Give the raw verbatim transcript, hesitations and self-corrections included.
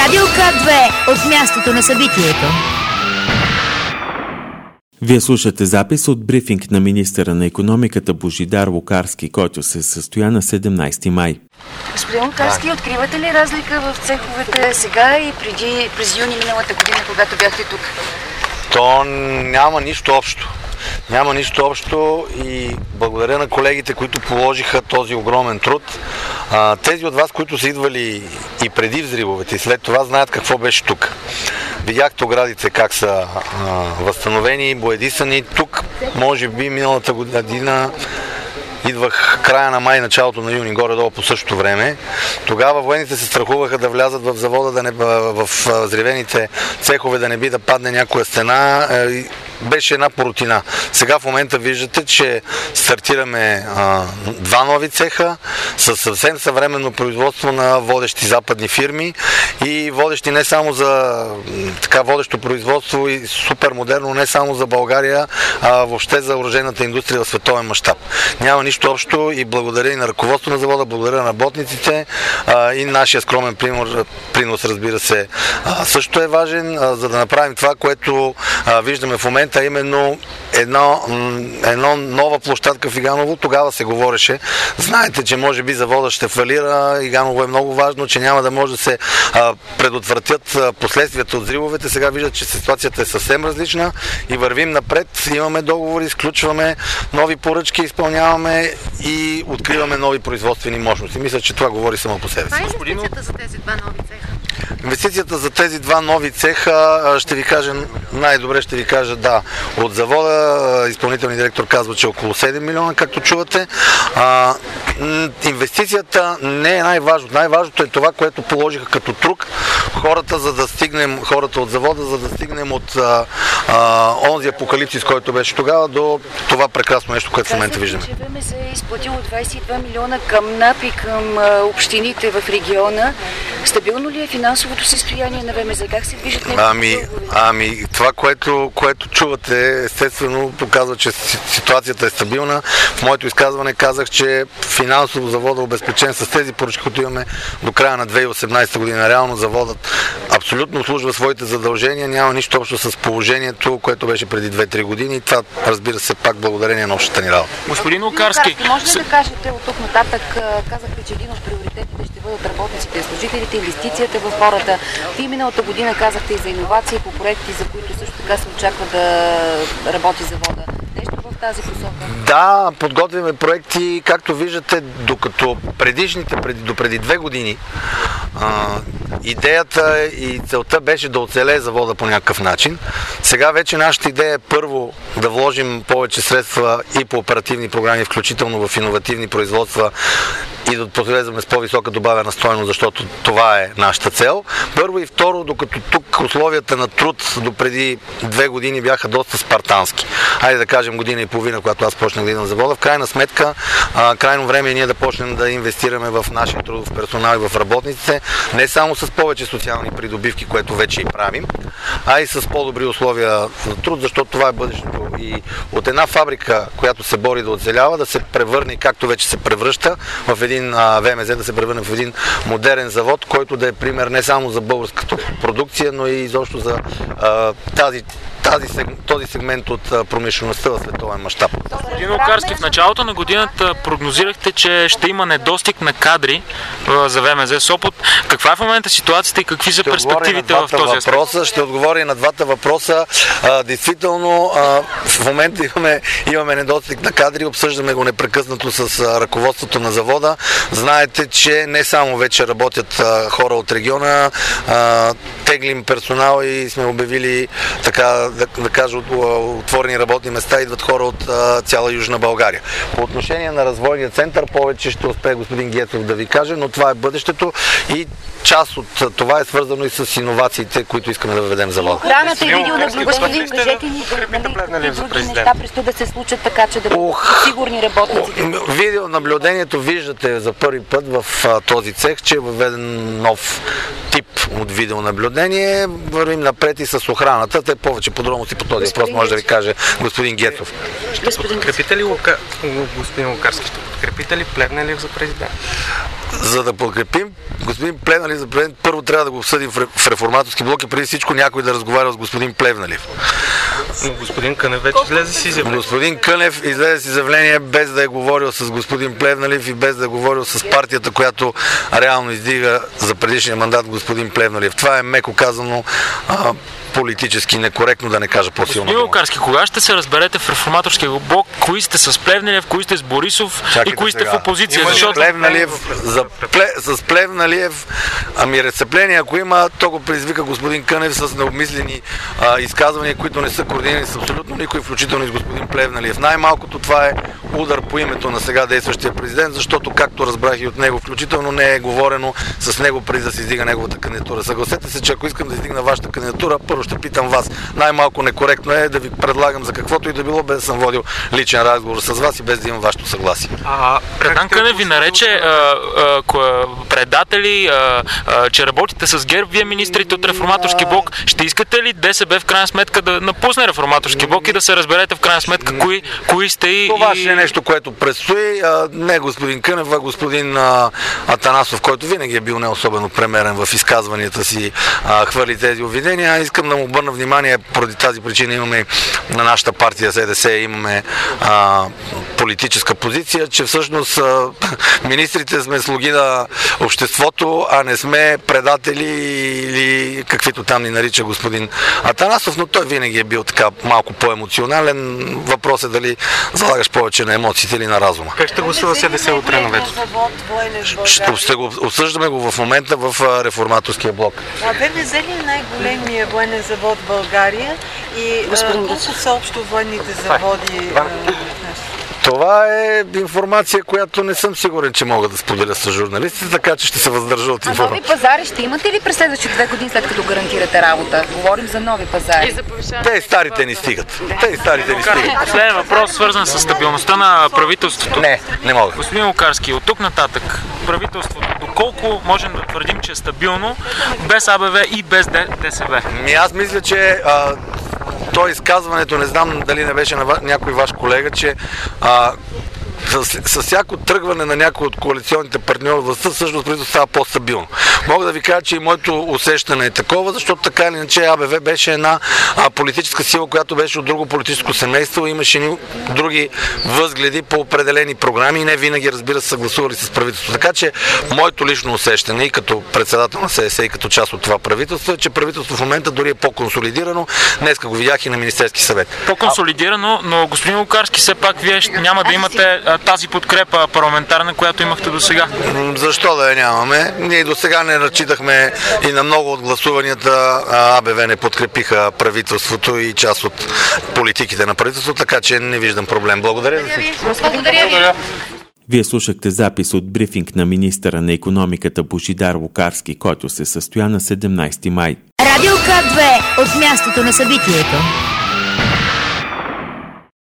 Радио К две от мястото на събитието. Вие слушате запис от брифинг на министъра на икономиката Божидар Лукарски, който се състоя на седемнайсети май. Господин Лукарски, да. Откривате ли разлика в цеховете сега и преди през юни миналата година, когато бяхте тук? То няма нищо общо. Няма нищо общо и благодаря на колегите, които положиха този огромен труд. А, тези от вас, които са идвали и преди взривовете и след това, знаят какво беше тук. Видяхте оградите как са а, възстановени, боядисани. Тук, може би, миналата година идвах края на май, началото на юни, горе-долу по същото време. Тогава военните се страхуваха да влязат в завода, да не, в взривените цехове, да не би да падне някоя стена. Беше една порутина. Сега в момента виждате, че стартираме а, два нови цеха с съвсем съвременно производство на водещи западни фирми и водещи не само за така водещо производство и супер модерно, не само за България, а въобще за оръжейната индустрия в световен мащаб. Няма нищо общо и благодаря и на ръководство на завода, благодаря на работниците а, и нашия скромен принос, принос разбира се, а, също е важен, а, за да направим това, което а, виждаме в момента, а именно едно, едно нова площадка в Иганово. Тогава се говореше. Знаете, че може би завода ще фалира. Иганово е много важно, че няма да може да се а, предотвратят а, последствията от взривовете. Сега виждат, че ситуацията е съвсем различна и вървим напред. Имаме договори, изключваме нови поръчки, изпълняваме и откриваме нови производствени мощности. Мисля, че това говори само по себе си. Каква е инвестицията за тези два нови цеха? Инвестицията за тези два нови цеха, ще ви кажа, най-добре ще ви кажа, да, от завода, изпълнителният директор казва, че около седем милиона, както чувате. А, инвестицията не е най-важно. Най-важното е това, което положиха като труд хората, за да стигнем, хората от завода, за да стигнем от а, а, онзи апокалипсис, който беше тогава, до това прекрасно нещо, което в момента виждаме. Казвате, че ВМЗ е изплатило двайсет и два милиона към НАП и към а, общините в региона. Стабилно ли е финансовото състояние на ВМЗ? Как се движат неговите Ами, ами това, което, което чувате, естествено показва, че ситуацията е стабилна. В моето изказване казах, че финансово завода е обезпечен с тези поръчки, които имаме до края на две хиляди и осемнадесета година. Реално заводът абсолютно служва своите задължения, няма нищо общо с положението, което беше преди две-три години. И това, разбира се, пак благодарение на общата ни работа. Господин Лукарски, може ли да кажете от тук нататък, казахте, че един от приоритетите ще бъдат работниците и служителите, инвестицията в хората. Вие миналата година казахте и за иновации по проекти, за които също така се очаква да работи завода. Нещо в тази посока? Да, подготвяме проекти, както виждате, докато предишните, преди, до преди две години, а, идеята и целта беше да оцелее завода по някакъв начин. Сега вече нашата идея е първо да вложим повече средства и по оперативни програми, включително в иновативни производства и да последваме с по-висока добавена стойност, защото това е нашата цел. Първо и второ, докато тук условията на труд до преди две години бяха доста спартански. Хайде да кажем година и половина, когато аз почнах да идвам в завода. В крайна сметка, а, крайно време е ние да почнем да инвестираме в нашия трудов персонал и в работниците, не само с повече социални придобивки, което вече и правим, а и с по-добри условия за труд, защото това е бъдещето. И от една фабрика, която се бори да оцелява, да се превърне, както вече се превръща, в един а, ВМЗ, да се превърне в един модерен завод, който да е пример не само за българската продукция, но и изобщо за а, тази Тази, този сегмент от промишлеността в световен мащаб. Господин Лукарски, в началото на годината прогнозирахте, че ще има недостиг на кадри за ВМЗ Сопот. Каква е в момента ситуацията и какви са ще перспективите в този въпроса, ще отговоря на двата въпроса. А, действително, а, в момента имаме, имаме недостиг на кадри, обсъждаме го непрекъснато с а, ръководството на завода. Знаете, че не само вече работят а, хора от региона, а, теглим персонал и сме обявили така да, да кажа, отворени работни места, идват хора от а, цяла Южна България. По отношение на развойния център, повече ще успее господин Гецов да ви каже, но това е бъдещето и част от това е свързано и с иновациите, които искаме да въведем в завода. Охраната и видеонаблюдение, кажете ни, дали други неща предстои да се случат така, че да бъдат сигурни работниците. Видеонаблюдението виждате за първи път в а, този цех, че е въведен нов тип от видеонаблюдение. поведение, вървим напред и с охраната. Те повече подробности по този въпрос може да ви каже господин Гецов. Ще подкрепите ли Лука... господин Лукарски? Ще подкрепите ли Плевнелиев за президент? За да подкрепим господин Плевнелиев за президент, първо трябва да го обсъдим в Реформаторски блок и преди всичко някой да разговаря с господин Плевнелиев. Но господин Кънев вече излезе си изявление. Господин Кънев излезе си изявление без да е говорил с господин Плевнелиев и без да е говорил с партията, която реално издига за предишния мандат господин Плевнелиев. Това е меко казано а, политически некоректно, да не кажа по-силно. Господин Лукарски, кога ще се разберете в Реформаторския блок, кои сте с Плевнелиев, кои сте с Борисов Чакайте и кои сега. сте в опозиция? Има Защото... Плевнелиев, за Пле, с Плевнелиев, ами рецепление, ако има, то го предизвика господин Кънев с необмислени а, изказвания, които не са координирани с абсолютно никой, включително и с господин Плевнелиев. Най-малкото това е удар по името на сега действащия президент, защото, както разбрах и от него, включително не е говорено с него преди да се издига неговата кандидатура. Съгласете се, че ако искам да издигна вашата кандидатура, първо ще питам вас. Най-малко некоректно е да ви предлагам за каквото и да било, без да съм водил личен разговор с вас и без да имам вашето съгласие. Радан Кънев ви нарече а, а, предатели, а, а, че работите с ГЕРБ, вие министрите от Реформаторски блок. Ще искате ли ДСБ в крайна сметка да напусне Реформаторски блок и да се разберете в крайна сметка кои, кои сте и... Това ще е нещо, което предстои. А, не господин Кънев, а господин а, Атанасов, който винаги е бил не особено премерен в изказванията си, а, хвърли тези обвинения. Искам да му обърна внимание, поради тази причина имаме на нашата партия СДС, имаме а, политическа позиция, че всъщност а, министрите сме слуги на обществото, а не сме предатели или каквито там ни нарича господин Атанасов, но той винаги е бил така малко по-емоционален. Въпрос е дали залагаш повече на емоциите или на разума. Как ще гласува СДС утре на вечер? Ще, ще го обсъждаме го в момента в а, Реформаторския блок. А ВМЗ ли е най-големия военен завод в България и а, колко са общо военните заводи? А, Това е информация, която не съм сигурен, че мога да споделя с журналистите, така че ще се въздържа от информация. А нови пазари ще имате ли през следващите две години, след като гарантирате работа? Говорим за нови пазари. Те и старите ни стигат. Те и старите ни стигат. Последен въпрос, свързан с стабилността на правителството. Не, не мога. Господин Лукарски, от тук нататък правителството, доколко можем да твърдим, че е стабилно без АБВ и без ДСБ? Ми аз мисля, че а, то изказването, не знам дали не беше на някой ваш колега, че а, с, с всяко тръгване на някой от коалиционните партньори властта, всъщност правителството става по-стабилно. Мога да ви кажа, че и моето усещане е такова, защото така или иначе АБВ беше една а, политическа сила, която беше от друго политическо семейство, имаше ни други възгледи по определени програми и не винаги, разбира се, съгласували с правителството. Така че моето лично усещане и като председател на СДС и като част от това правителство е, че правителството в момента дори е по-консолидирано. Днеска го видях и на Министерски съвет. По-консолидирано, но господин Лукарски, все пак вие няма да имате тази подкрепа парламентарна, която имахте до сега. Защо да я нямаме? Ние до сега не разчитахме и на много от гласуванията АБВ не подкрепиха правителството и част от политиките на правителството, така че не виждам проблем. Благодаря за всичко. Благодаря ви. Вие слушахте запис от брифинг на министъра на икономиката Божидар Лукарски, който се състоя на седемнайсети май. Радио К две от мястото на събитието.